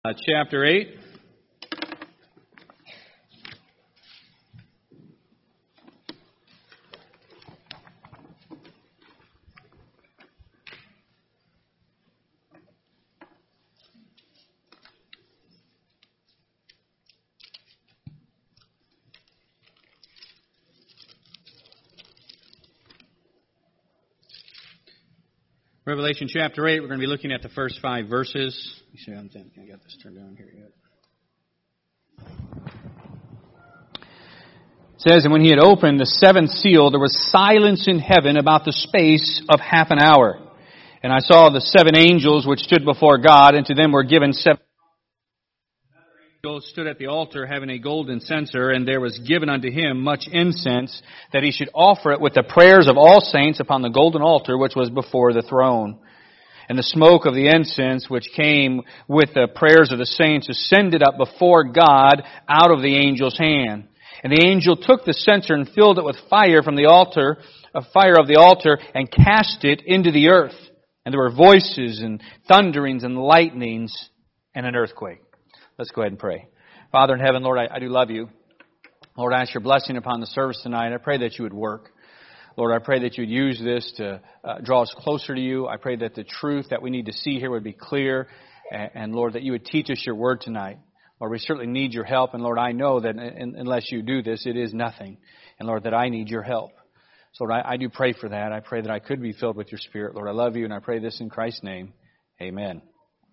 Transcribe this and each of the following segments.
Chapter 8. Revelation chapter 8, we're going to be looking at the first 5 verses. Let me see, I think I got this turned on here yet. It says, "And when he had opened the seventh seal, there was silence in heaven about the space of half an hour. And I saw the 7 angels which stood before God, and to them were given 7 angels stood at the altar having a golden censer, and there was given unto him much incense, that he should offer it with the prayers of all saints upon the golden altar which was before the throne. And the smoke of the incense which came with the prayers of the saints ascended up before God out of the angel's hand. And the angel took the censer and filled it with fire from the altar, fire of the altar, and cast it into the earth. And there were voices and thunderings and lightnings and an earthquake." Let's go ahead and pray. Father in heaven, Lord, I do love you. Lord, I ask your blessing upon the service tonight. I pray that you would work. Lord, I pray that you would use this to draw us closer to you. I pray that the truth that we need to see here would be clear. And Lord, that you would teach us your word tonight. Lord, we certainly need your help. And Lord, I know that unless you do this, it is nothing. And Lord, that I need your help. So Lord, I do pray for that. I pray that I could be filled with your Spirit. Lord, I love you, and I pray this in Christ's name. Amen.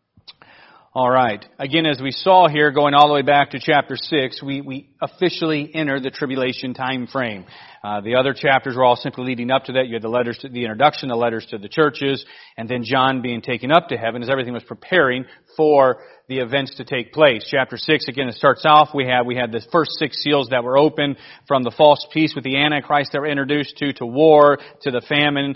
All right. Again, as we saw here, going all the way back to chapter 6, we officially enter the tribulation time frame. The other chapters were all simply leading up to that. You had the letters to the introduction, the letters to the churches, and then John being taken up to heaven as everything was preparing for the events to take place. Chapter 6, again, it starts off, we had the first 6 seals that were opened, from the false peace with the Antichrist that were introduced to war, to the famine,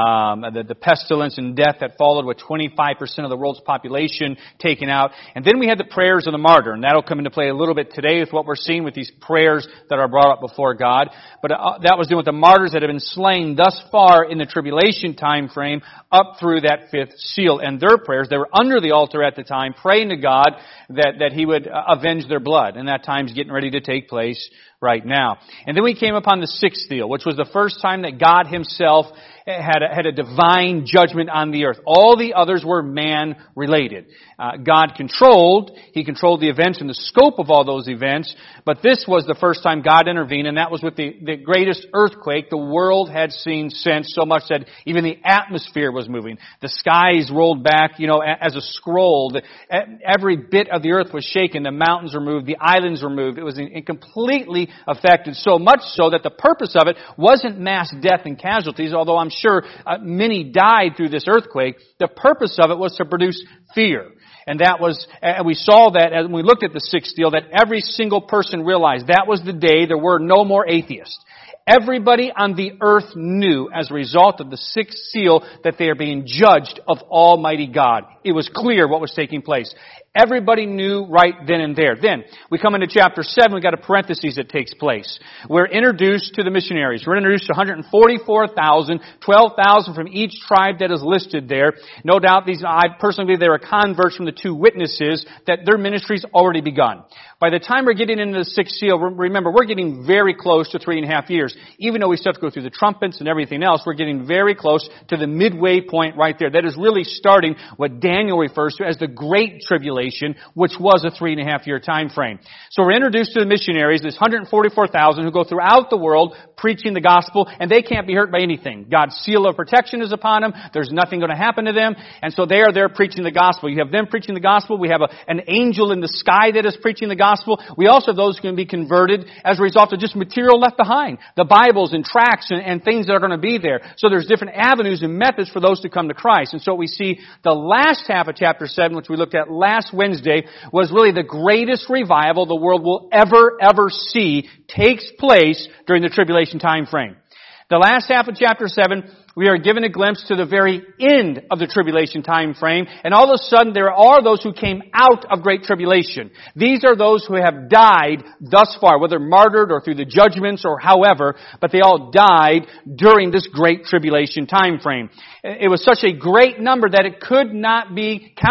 the pestilence and death that followed, with 25% of the world's population taken out. And then we had the prayers of the martyr, and that'll come into play a little bit today with what we're seeing with these prayers that are brought up before God. But that was dealing with the martyrs that have been slain thus far in the tribulation time frame up through that 5th seal, and their prayers. They were under the altar at the time, praying to God that He would avenge their blood. And that time's getting ready to take place right now. And then we came upon the 6th seal, which was the first time that God Himself had a divine judgment on the earth. All the others were man-related. God controlled. He controlled the events and the scope of all those events. But this was the first time God intervened, and that was with the greatest earthquake the world had seen since, so much that even the atmosphere was moving. The skies rolled back, as a scroll. Every bit of the earth was shaken. The mountains were moved. The islands were moved. It was completely affected, so much so that the purpose of it wasn't mass death and casualties, although I'm sure many died through this earthquake. The purpose of it was to produce fear. And that was, we saw that as we looked at the 6th seal, that every single person realized that was the day there were no more atheists. Everybody on the earth knew, as a result of the 6th seal, that they are being judged of Almighty God. It was clear what was taking place. Everybody knew right then and there. Then, we come into chapter 7, we've got a parenthesis that takes place. We're introduced to the missionaries. We're introduced to 144,000, 12,000 from each tribe that is listed there. No doubt, I personally believe they were converts from the 2 witnesses, that their ministry's already begun. By the time we're getting into the 6th seal, remember, we're getting very close to 3.5 years. Even though we still have to go through the trumpets and everything else, we're getting very close to the midway point right there. That is really starting what Daniel refers to as the Great Tribulation, which was a 3.5 year time frame. So we're introduced to the missionaries, this 144,000 who go throughout the world preaching the gospel, and they can't be hurt by anything. God's seal of protection is upon them. There's nothing going to happen to them. And so they are there preaching the gospel. You have them preaching the gospel. We have an angel in the sky that is preaching the gospel. We also have those who can be converted as a result of just material left behind. The Bibles and tracts and things that are going to be there. So there's different avenues and methods for those to come to Christ. And so we see the last half of chapter 7, which we looked at last Wednesday, was really the greatest revival the world will ever see takes place during the tribulation time frame. The last half of chapter 7, we are given a glimpse to the very end of the tribulation time frame, and all of a sudden there are those who came out of great tribulation. These are those who have died thus far, whether martyred or through the judgments or however, but they all died during this great tribulation time frame. It was such a great number that it could not be counted.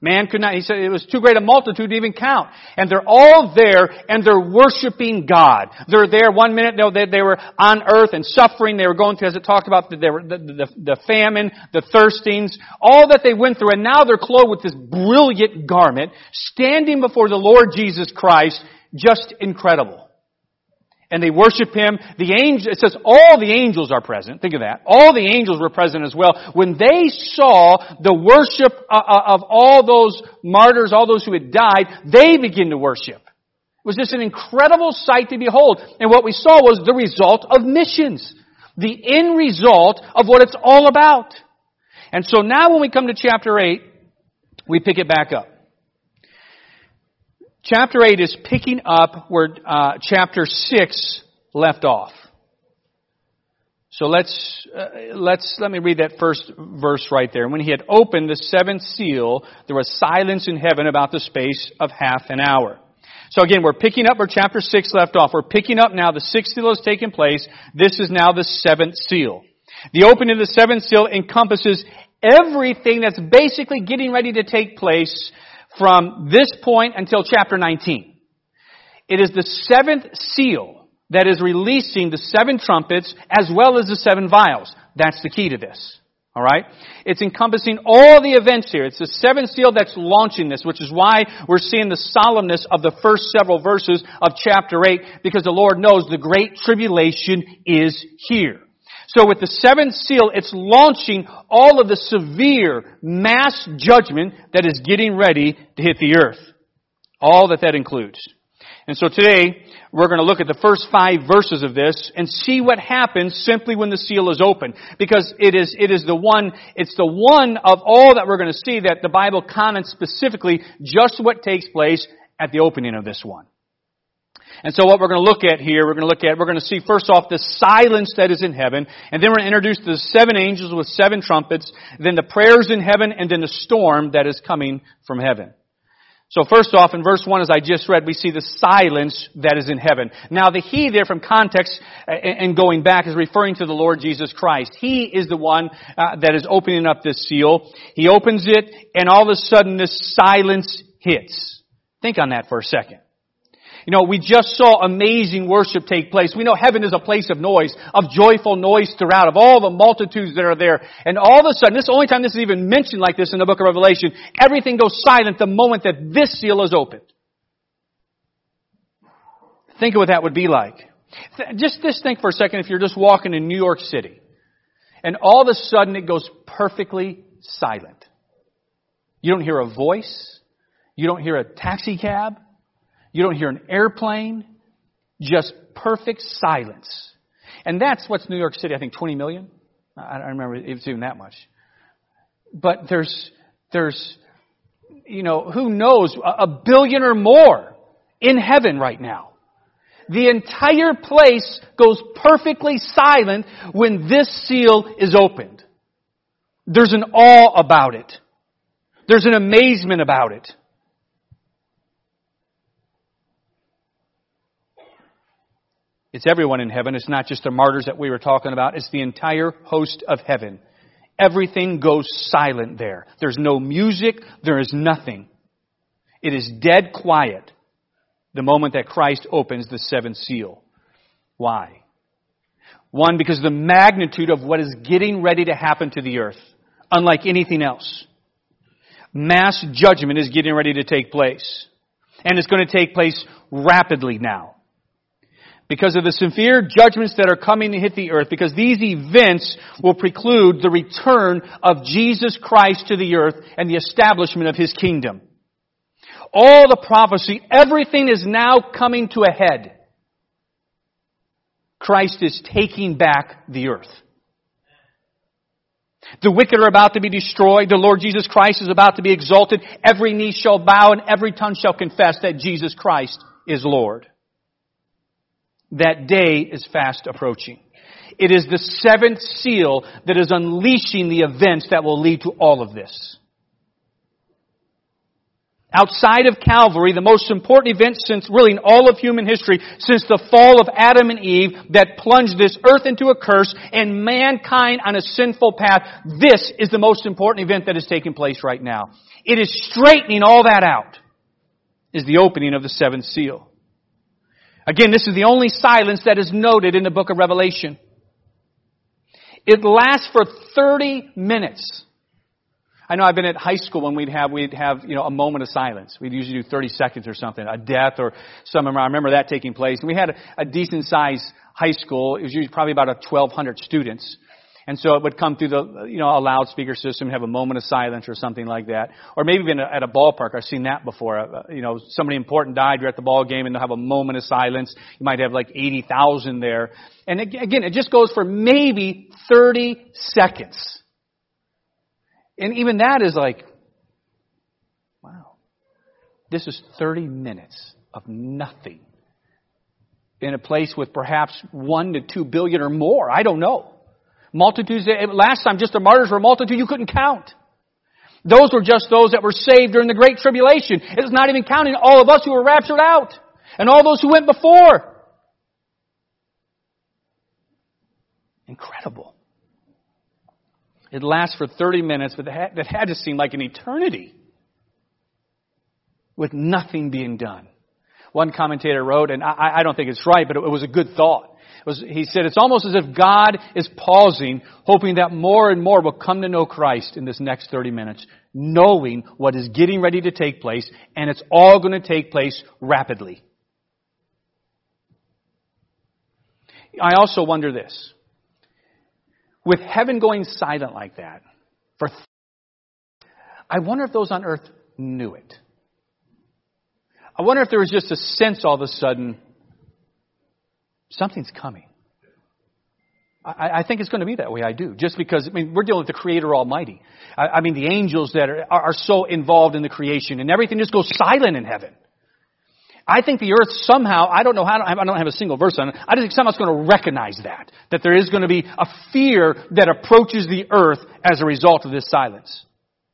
Man could not, he said it was too great a multitude to even count. And they're all there and they're worshiping God. They're there one minute, they were on earth and suffering. They were going through, as it talked about, the famine, the thirstings, all that they went through. And now they're clothed with this brilliant garment, standing before the Lord Jesus Christ, just incredible. And they worship Him. It says all the angels are present. Think of that. All the angels were present as well. When they saw the worship of all those martyrs, all those who had died, they began to worship. It was just an incredible sight to behold. And what we saw was the result of missions. The end result of what it's all about. And so now when we come to chapter 8, we pick it back up. Chapter 8 is picking up where chapter 6 left off. So let me read that first verse right there. When he had opened the seventh seal, there was silence in heaven about the space of half an hour. So again, we're picking up where chapter 6 left off. We're picking up now. The sixth seal has taken place. This is now the seventh seal. The opening of the seventh seal encompasses everything that's basically getting ready to take place from this point until chapter 19. It is the seventh seal that is releasing the 7 trumpets as well as the 7 vials. That's the key to this. Alright? It's encompassing all the events here. It's the 7th seal that's launching this, which is why we're seeing the solemnness of the first several verses of chapter 8, because the Lord knows the great tribulation is here. So with the 7th seal, it's launching all of the severe mass judgment that is getting ready to hit the earth. All that includes. And so today, we're going to look at the first 5 verses of this and see what happens simply when the seal is open. Because it's the one of all that we're going to see that the Bible comments specifically just what takes place at the opening of this one. And so what we're going to look at here, we're going to see first off the silence that is in heaven, and then we're going to introduce the 7 angels with 7 trumpets, then the prayers in heaven, and then the storm that is coming from heaven. So first off, in verse 1, as I just read, we see the silence that is in heaven. Now the He there from context and going back is referring to the Lord Jesus Christ. He is the one that is opening up this seal. He opens it, and all of a sudden this silence hits. Think on that for a second. You know, we just saw amazing worship take place. We know heaven is a place of noise, of joyful noise throughout, of all the multitudes that are there. And all of a sudden, this is the only time this is even mentioned like this in the book of Revelation, everything goes silent the moment that this seal is opened. Think of what that would be like. Just think for a second if you're just walking in New York City, and all of a sudden it goes perfectly silent. You don't hear a voice. You don't hear a taxi cab. You don't hear an airplane, just perfect silence. And that's what's New York City, I think 20 million? I don't remember if it's even that much. But there's, who knows, a billion or more in heaven right now. The entire place goes perfectly silent when this seal is opened. There's an awe about it. There's an amazement about it. It's everyone in heaven. It's not just the martyrs that we were talking about. It's the entire host of heaven. Everything goes silent there. There's no music. There is nothing. It is dead quiet the moment that Christ opens the 7th seal. Why? 1, because of the magnitude of what is getting ready to happen to the earth. Unlike anything else. Mass judgment is getting ready to take place. And it's going to take place rapidly now. Because of the severe judgments that are coming to hit the earth, because these events will preclude the return of Jesus Christ to the earth and the establishment of His kingdom. All the prophecy, everything is now coming to a head. Christ is taking back the earth. The wicked are about to be destroyed. The Lord Jesus Christ is about to be exalted. Every knee shall bow and every tongue shall confess that Jesus Christ is Lord. That day is fast approaching. It is the 7th seal that is unleashing the events that will lead to all of this. Outside of Calvary, the most important event since really in all of human history, since the fall of Adam and Eve that plunged this earth into a curse and mankind on a sinful path, this is the most important event that is taking place right now. It is straightening all that out, is the opening of the seventh seal. Again, this is the only silence that is noted in the book of Revelation. It lasts for 30 minutes. I know I've been at high school when we'd have a moment of silence. We'd usually do 30 seconds or something, a death or something. I remember that taking place. And we had a decent sized high school. It was usually probably about 1,200 students. And so it would come through a loudspeaker system and have a moment of silence or something like that. Or maybe even at a ballpark. I've seen that before. Somebody important died. You're at the ball game and they'll have a moment of silence. You might have like 80,000 there. And again, it just goes for maybe 30 seconds. And even that is like, wow, this is 30 minutes of nothing in a place with perhaps 1 to 2 billion or more. I don't know. Multitudes, last time just the martyrs were a multitude you couldn't count. Those were just those that were saved during the Great Tribulation. It's not even counting all of us who were raptured out and all those who went before. Incredible. It lasts for 30 minutes, but that had to seem like an eternity with nothing being done. One commentator wrote, and I don't think it's right, but it was a good thought. He said, it's almost as if God is pausing, hoping that more and more will come to know Christ in this next 30 minutes, knowing what is getting ready to take place, and it's all going to take place rapidly. I also wonder this. With heaven going silent like that, I wonder if those on earth knew it. I wonder if there was just a sense all of a sudden, something's coming. I think it's going to be that way, I do. Just because, we're dealing with the Creator Almighty. The angels that are so involved in the creation, and everything just goes silent in heaven. I think the earth somehow, I don't have a single verse on it, I just think somehow it's going to recognize that there is going to be a fear that approaches the earth as a result of this silence.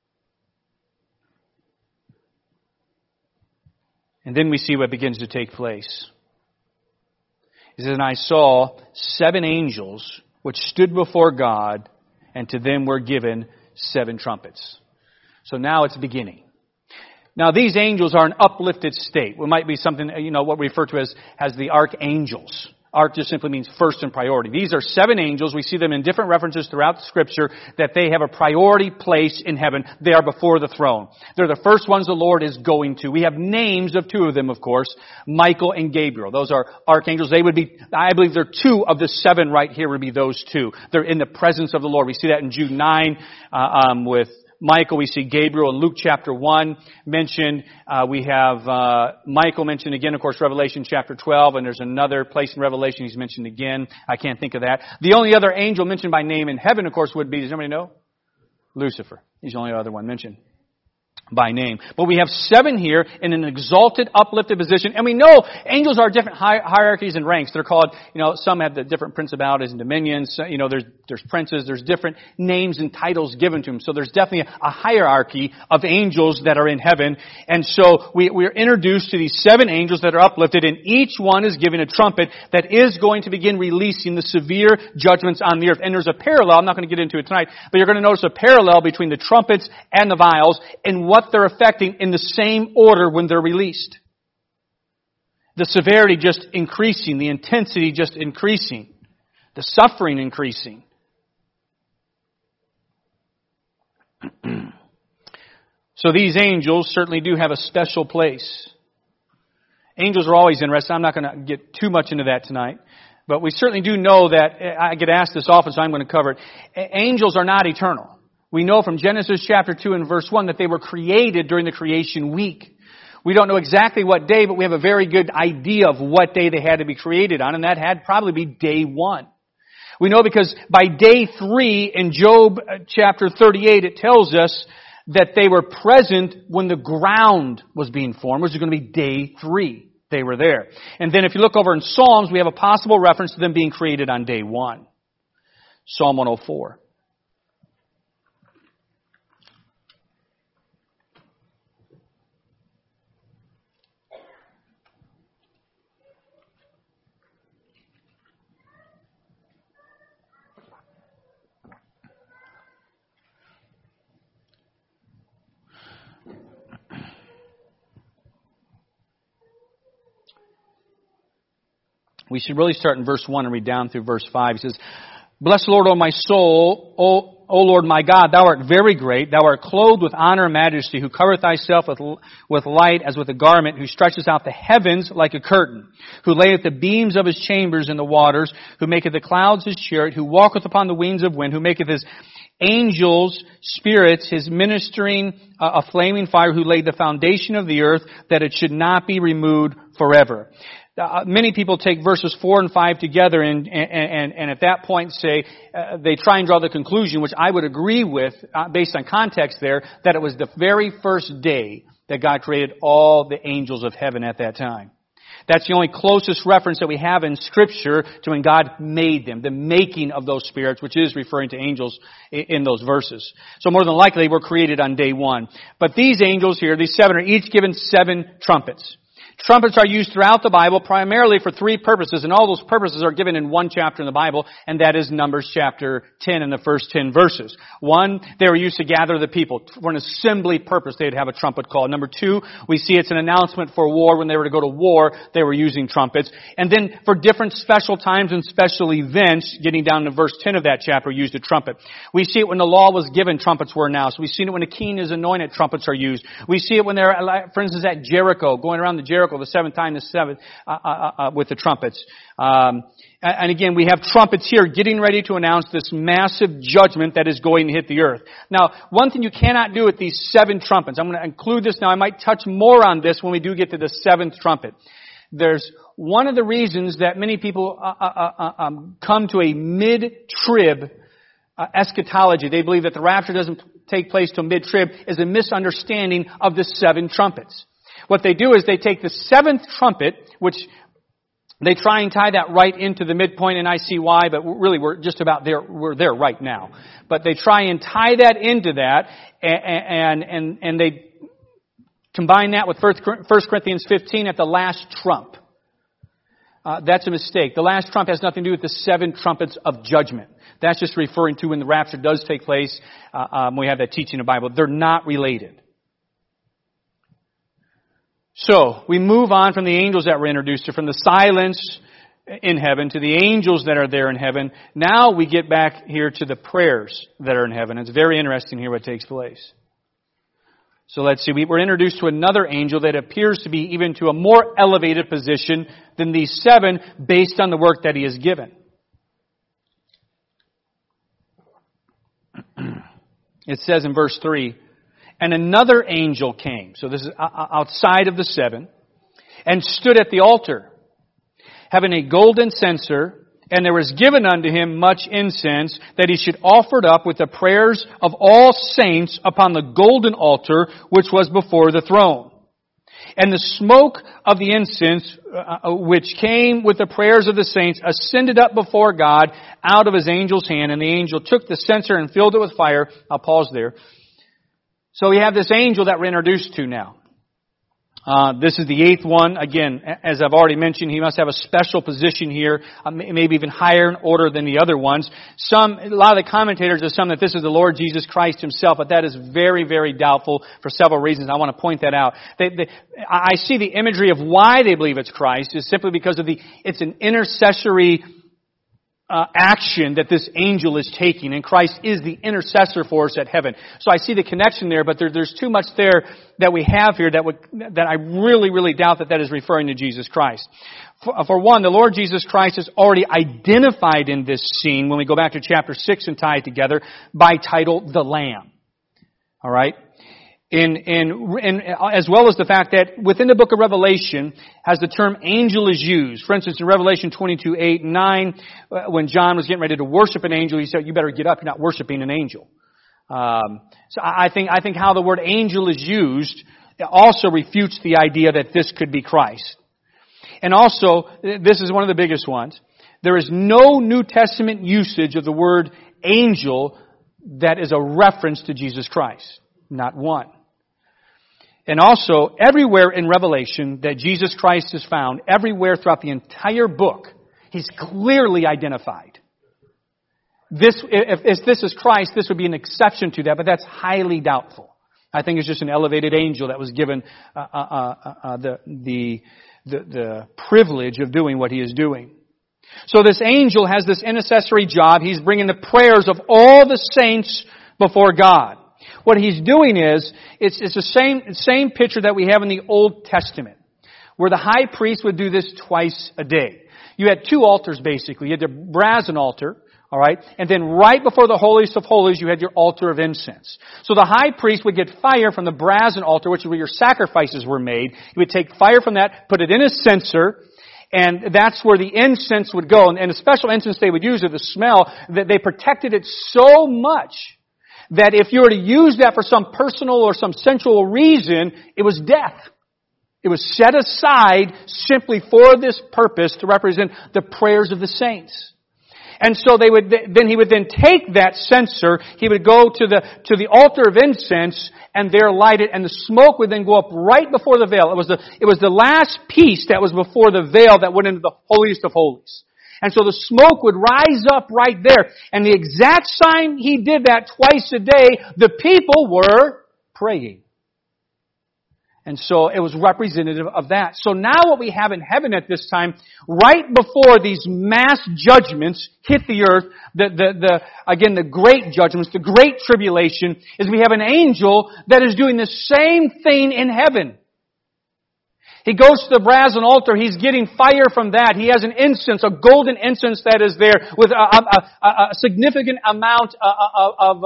And then we see what begins to take place. He says, and I saw 7 angels which stood before God, and to them were given 7 trumpets. So now it's beginning. Now these angels are an uplifted state. It might be something, what we refer to as the archangels. Arch just simply means first in priority. These are 7 angels. We see them in different references throughout the Scripture that they have a priority place in heaven. They are before the throne. They're the first ones the Lord is going to. We have names of 2 of them, of course, Michael and Gabriel. Those are archangels. They would be, I believe they're 2 of the 7 right here would be those 2. They're in the presence of the Lord. We see that in Jude 9 with Michael. We see Gabriel in Luke chapter 1 mentioned. We have Michael mentioned again, of course, Revelation chapter 12, and there's another place in Revelation he's mentioned again. I can't think of that. The only other angel mentioned by name in heaven, of course, would be, does anybody know? Lucifer. He's the only other one mentioned by name. But we have 7 here in an exalted, uplifted position. And we know angels are different hierarchies and ranks. They're called, some have the different principalities and dominions. There's princes. There's different names and titles given to them. So there's definitely a hierarchy of angels that are in heaven. And so we're introduced to these 7 angels that are uplifted, and each one is given a trumpet that is going to begin releasing the severe judgments on the earth. And there's a parallel, I'm not going to get into it tonight, but you're going to notice a parallel between the trumpets and the vials and what they're affecting in the same order when they're released. The severity just increasing, the intensity just increasing, the suffering increasing. So these angels certainly do have a special place. Angels are always interesting. I'm not going to get too much into that tonight. But we certainly do know that, I get asked this often, so I'm going to cover it. Angels are not eternal. We know from Genesis chapter 2 and verse 1 that they were created during the creation week. We don't know exactly what day, but we have a very good idea of what day they had to be created on, and that had probably be day 1. We know because by day 3 in Job chapter 38, it tells us that they were present when the ground was being formed, which is going to be day 3. They were there. And then if you look over in Psalms, we have a possible reference to them being created on day 1. Psalm 104. We should really start in verse 1 and read down through verse 5. He says, Bless the Lord, O my soul, O Lord my God, Thou art very great. Thou art clothed with honor and majesty, who covereth Thyself with light as with a garment, who stretcheth out the heavens like a curtain, who layeth the beams of His chambers in the waters, who maketh the clouds His chariot, who walketh upon the wings of wind, who maketh His angels, spirits, His ministering a flaming fire, who laid the foundation of the earth, that it should not be removed forever. Many people take verses 4 and 5 together and at that point say, they try and draw the conclusion, which I would agree with, based on context there, that it was the very first day that God created all the angels of heaven at that time. That's the only closest reference that we have in Scripture to when God made them, the making of those spirits, which is referring to angels in those verses. So more than likely they were created on day one. But these angels here, these 7, are each given 7 trumpets. Trumpets are used throughout the Bible primarily for 3 purposes, and all those purposes are given in one chapter in the Bible, and that is Numbers chapter 10 in the first 10 verses. 1, they were used to gather the people. For an assembly purpose, they'd have a trumpet call. Number 2, we see it's an announcement for war. When they were to go to war, they were using trumpets. And then for different special times and special events, getting down to verse 10 of that chapter, used a trumpet. We see it when the law was given, trumpets were announced. We've seen it when a king is anointed, trumpets are used. We see it when they're, for instance, at Jericho, going around the Jericho, the 7th time, with the trumpets. And again, we have trumpets here getting ready to announce this massive judgment that is going to hit the earth. Now, one thing you cannot do with these 7 trumpets, I'm going to include this now, I might touch more on this when we do get to the 7th trumpet. There's one of the reasons that many people come to a mid-trib eschatology. They believe that the rapture doesn't take place till mid-trib, is a misunderstanding of the 7 trumpets. What they do is they take the 7th trumpet, which they try and tie that right into the midpoint, and I see why, but really we're just about there, we're there right now. But they try and tie that into that, and they combine that with 1 Corinthians 15 at the last trump. That's a mistake. The last trump has nothing to do with the 7 trumpets of judgment. That's just referring to when the rapture does take place. We have that teaching in the Bible. They're not related. So, we move on from the angels that were introduced to, from the silence in heaven to the angels that are there in heaven. Now we get back here to the prayers that are in heaven. It's very interesting here what takes place. So let's see, we're introduced to another angel that appears to be even to a more elevated position than these 7 based on the work that he has given. It says in verse 3, And another angel came, so this is outside of the 7, and stood at the altar, having a golden censer, and there was given unto him much incense, that he should offer it up with the prayers of all saints upon the golden altar which was before the throne. And the smoke of the incense, which came with the prayers of the saints, ascended up before God out of his angel's hand, and the angel took the censer and filled it with fire. I'll pause there. So we have this angel that we're introduced to now. This is the 8th one. Again, as I've already mentioned, he must have a special position here, maybe even higher in order than the other ones. A lot of the commentators assume that this is the Lord Jesus Christ himself, but that is very, very doubtful for several reasons. I want to point that out. I see the imagery of why they believe it's Christ is simply because of it's an intercessory action that this angel is taking, and Christ is the intercessor for us at heaven. So I see the connection there, but there's too much there that we have here that I really, really doubt that is referring to Jesus Christ. For one, the Lord Jesus Christ is already identified in this scene when we go back to chapter 6 and tie it together by title, the Lamb. All right? As well as the fact that within the book of Revelation, as the term angel is used. For instance, in Revelation 22:8 and 9, when John was getting ready to worship an angel, he said, "You better get up. You're not worshiping an angel." So I think how the word angel is used also refutes the idea that this could be Christ. And also, this is one of the biggest ones. There is no New Testament usage of the word angel that is a reference to Jesus Christ. Not one. And also, everywhere in Revelation that Jesus Christ is found, everywhere throughout the entire book, He's clearly identified. If this is Christ, this would be an exception to that, but that's highly doubtful. I think it's just an elevated angel that was given the privilege of doing what he is doing. So this angel has this intercessory job. He's bringing the prayers of all the saints before God. What he's doing is, it's the same picture that we have in the Old Testament, where the high priest would do this twice a day. You had two altars basically. You had the brazen altar, all right, and then right before the holiest of holies, you had your altar of incense. So the high priest would get fire from the brazen altar, which is where your sacrifices were made. He would take fire from that, put it in a censer, and that's where the incense would go. And the special incense they would use, or the smell, that they protected it so much that if you were to use that for some personal or some sensual reason, it was death. It was set aside simply for this purpose to represent the prayers of the saints. And so he would then take that censer, he would go to the altar of incense and there light it, and the smoke would then go up right before the veil. It was the last piece that was before the veil that went into the holiest of holies. And so the smoke would rise up right there. And the exact sign he did that twice a day, the people were praying. And so it was representative of that. So now what we have in heaven at this time, right before these mass judgments hit the earth, the great judgments, the great tribulation, is we have an angel that is doing the same thing in heaven. He goes to the brazen altar. He's getting fire from that. He has an incense, a golden incense that is there with a significant amount of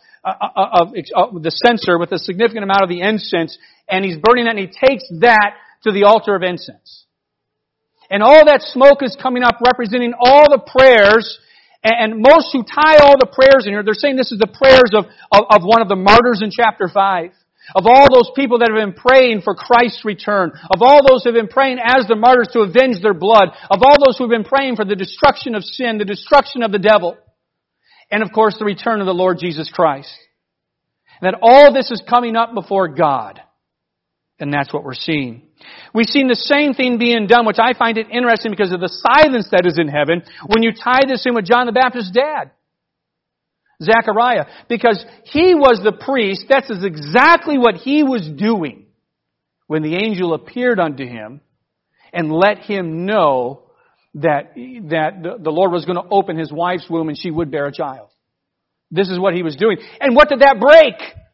the censer, with a significant amount of the incense, and he's burning that, and he takes that to the altar of incense. And all that smoke is coming up representing all the prayers, and most who tie all the prayers in here, they're saying this is the prayers of one of the martyrs in chapter 5. Of all those people that have been praying for Christ's return. Of all those who have been praying as the martyrs to avenge their blood. Of all those who have been praying for the destruction of sin, the destruction of the devil. And of course the return of the Lord Jesus Christ. And that all this is coming up before God. And that's what we're seeing. We've seen the same thing being done, which I find it interesting because of the silence that is in heaven when you tie this in with John the Baptist's dad, Zechariah, because he was the priest. That's exactly what he was doing when the angel appeared unto him and let him know that the Lord was going to open his wife's womb and she would bear a child. This is what he was doing. And what did that break?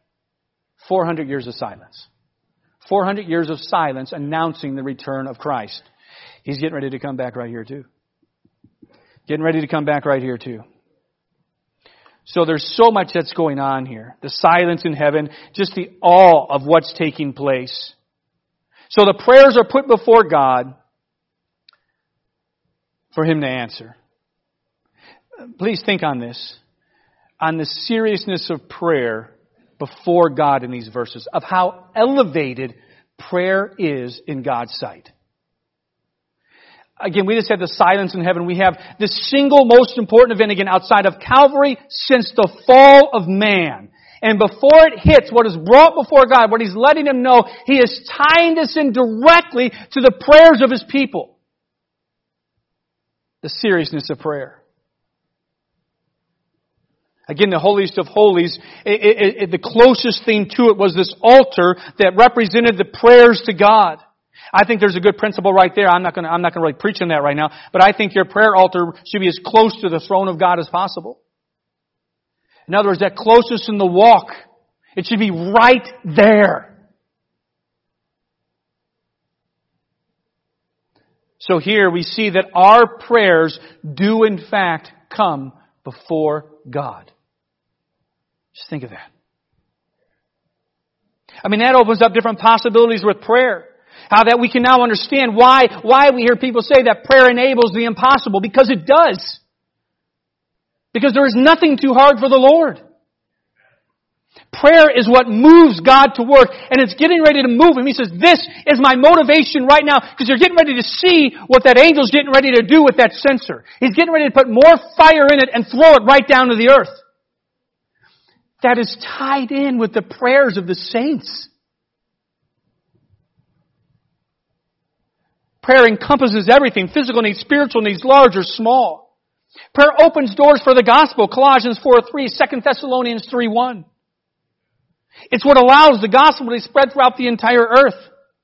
400 years of silence. 400 years of silence announcing the return of Christ. He's getting ready to come back right here too. Getting ready to come back right here too. So there's so much that's going on here. The silence in heaven, just the awe of what's taking place. So the prayers are put before God for Him to answer. Please think on this. On the seriousness of prayer before God in these verses. Of how elevated prayer is in God's sight. Again, we just had the silence in heaven. We have the single most important event again outside of Calvary since the fall of man. And before it hits what is brought before God, what He's letting Him know, He is tying this in directly to the prayers of His people. The seriousness of prayer. Again, the holiest of holies, the closest thing to it was this altar that represented the prayers to God. I think there's a good principle right there. I'm not going to really preach on that right now, but I think your prayer altar should be as close to the throne of God as possible. In other words, that closest in the walk, it should be right there. So here we see that our prayers do in fact come before God. Just think of that. I mean, that opens up different possibilities with prayer. How that we can now understand why we hear people say that prayer enables the impossible. Because it does. Because there is nothing too hard for the Lord. Prayer is what moves God to work, and it's getting ready to move Him. He says, this is my motivation right now, because you're getting ready to see what that angel's getting ready to do with that censer. He's getting ready to put more fire in it and throw it right down to the earth. That is tied in with the prayers of the saints. Prayer encompasses everything, physical needs, spiritual needs, large or small. Prayer opens doors for the gospel, Colossians 4:3, 2 Thessalonians 3:1. It's what allows the gospel to spread throughout the entire earth.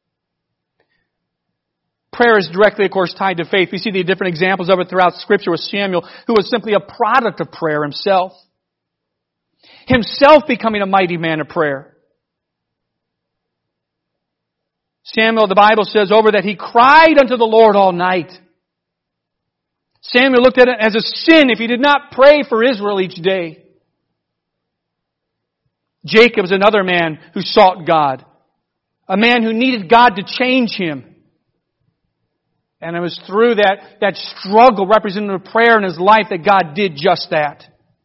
Prayer is directly, of course, tied to faith. We see the different examples of it throughout Scripture with Samuel, who was simply a product of prayer himself. Himself becoming a mighty man of prayer. Samuel, the Bible says over that he cried unto the Lord all night. Samuel looked at it as a sin if he did not pray for Israel each day. Jacob is another man who sought God. A man who needed God to change him. And it was through that struggle represented with prayer in his life that God did just that.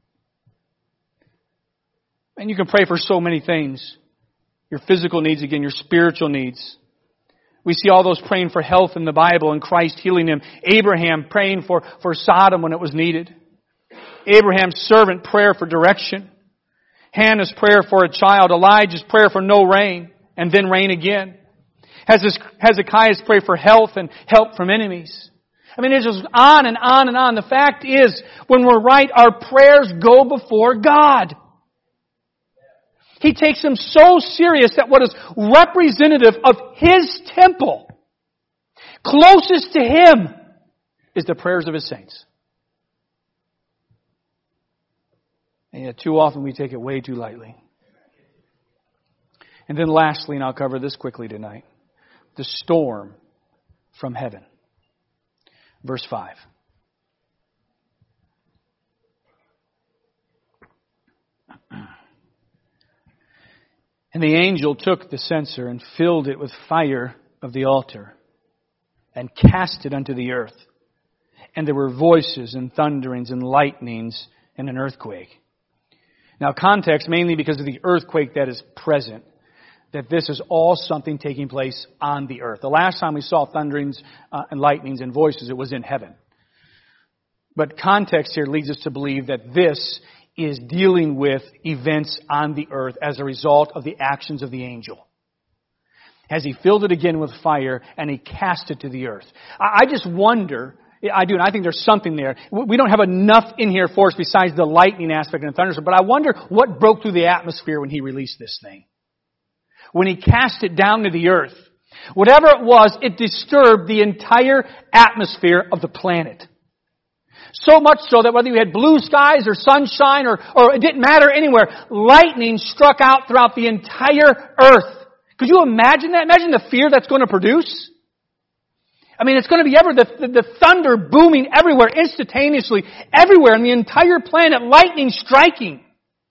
And you can pray for so many things. Your physical needs again, your spiritual needs. We see all those praying for health in the Bible and Christ healing him. Abraham praying for Sodom when it was needed. Abraham's servant prayer for direction. Hannah's prayer for a child. Elijah's prayer for no rain and then rain again. Hezekiah's prayer for health and help from enemies. I mean, it's just on and on and on. The fact is, when we're right, our prayers go before God. He takes them so serious that what is representative of His temple, closest to Him, is the prayers of His saints. And yet too often we take it way too lightly. And then lastly, and I'll cover this quickly tonight, the storm from heaven. Verse 5. And the angel took the censer and filled it with fire of the altar and cast it unto the earth. And there were voices and thunderings and lightnings and an earthquake. Now context, mainly because of the earthquake that is present, that this is all something taking place on the earth. The last time we saw thunderings and lightnings and voices, it was in heaven. But context here leads us to believe that this is dealing with events on the earth as a result of the actions of the angel. As he filled it again with fire and he cast it to the earth. I just wonder, I do, and I think there's something there. We don't have enough in here for us besides the lightning aspect and the thunderstorm, but I wonder what broke through the atmosphere when he released this thing. When he cast it down to the earth. Whatever it was, it disturbed the entire atmosphere of the planet. So much so that whether you had blue skies or sunshine or it didn't matter anywhere, lightning struck out throughout the entire earth. Could you imagine that? Imagine the fear that's going to produce. I mean, it's going to be the thunder booming everywhere, instantaneously, everywhere in the entire planet, lightning striking.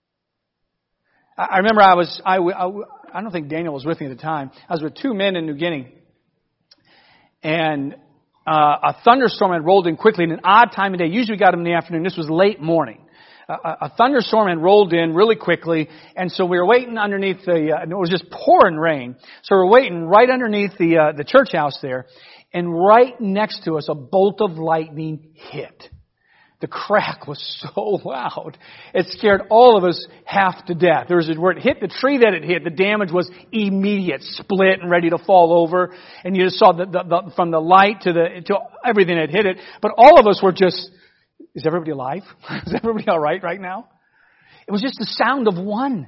I remember I don't think Daniel was with me at the time. I was with two men in New Guinea. And a thunderstorm had rolled in quickly in an odd time of day. Usually we got them in the afternoon. This was late morning. A thunderstorm had rolled in really quickly. And so we were waiting underneath and it was just pouring rain. So we're waiting right underneath the church house there. And right next to us, a bolt of lightning hit. The crack was so loud, it scared all of us half to death. There was where it hit the tree that it hit, the damage was immediate, split and ready to fall over. And you just saw from the light to everything that hit it. But all of us were just, is everybody alive? Is everybody all right now? It was just the sound of one.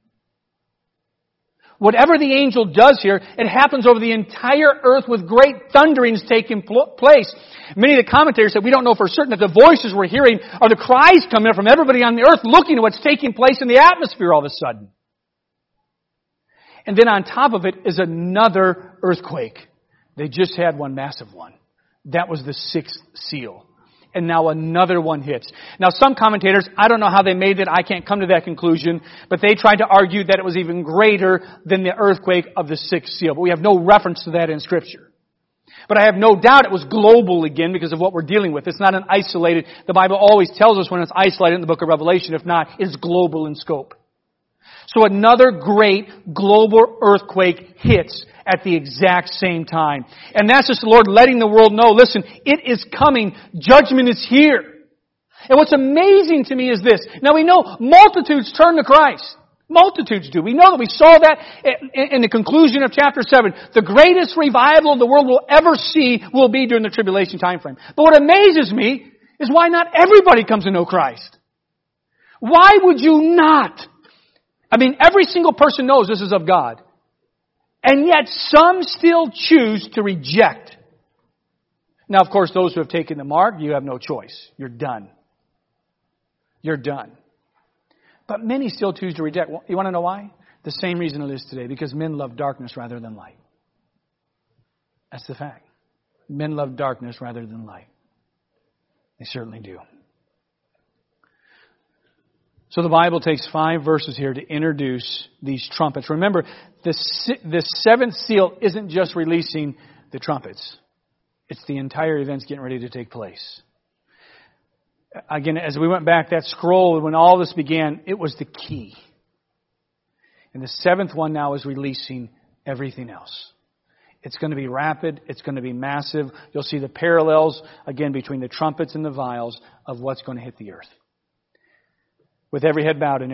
Whatever the angel does here, it happens over the entire earth with great thunderings taking place. Many of the commentators said we don't know for certain that the voices we're hearing are the cries coming up from everybody on the earth looking at what's taking place in the atmosphere all of a sudden. And then on top of it is another earthquake. They just had one massive one. That was the sixth seal. And now another one hits. Now some commentators, I don't know how they made it, I can't come to that conclusion, but they tried to argue that it was even greater than the earthquake of the sixth seal. But we have no reference to that in Scripture. But I have no doubt it was global again because of what we're dealing with. It's not an isolated, the Bible always tells us when it's isolated in the book of Revelation. If not, it's global in scope. So another great global earthquake hits at the exact same time. And that's just the Lord letting the world know, listen, it is coming. Judgment is here. And what's amazing to me is this. Now we know multitudes turn to Christ. Multitudes do. We know that. We saw that in the conclusion of chapter 7. The greatest revival the world will ever see will be during the tribulation time frame. But what amazes me is why not everybody comes to know Christ. Why would you not? I mean, every single person knows this is of God. And yet some still choose to reject. Now, of course, those who have taken the mark, you have no choice. You're done. You're done. But many still choose to reject. You want to know why? The same reason it is today. Because men love darkness rather than light. That's the fact. Men love darkness rather than light. They certainly do. So the Bible takes 5 verses here to introduce these trumpets. Remember, this seventh seal isn't just releasing the trumpets. It's the entire event's getting ready to take place. Again, as we went back, that scroll, when all this began, it was the key. And the seventh one now is releasing everything else. It's going to be rapid. It's going to be massive. You'll see the parallels, again, between the trumpets and the vials of what's going to hit the earth. With every head bowed and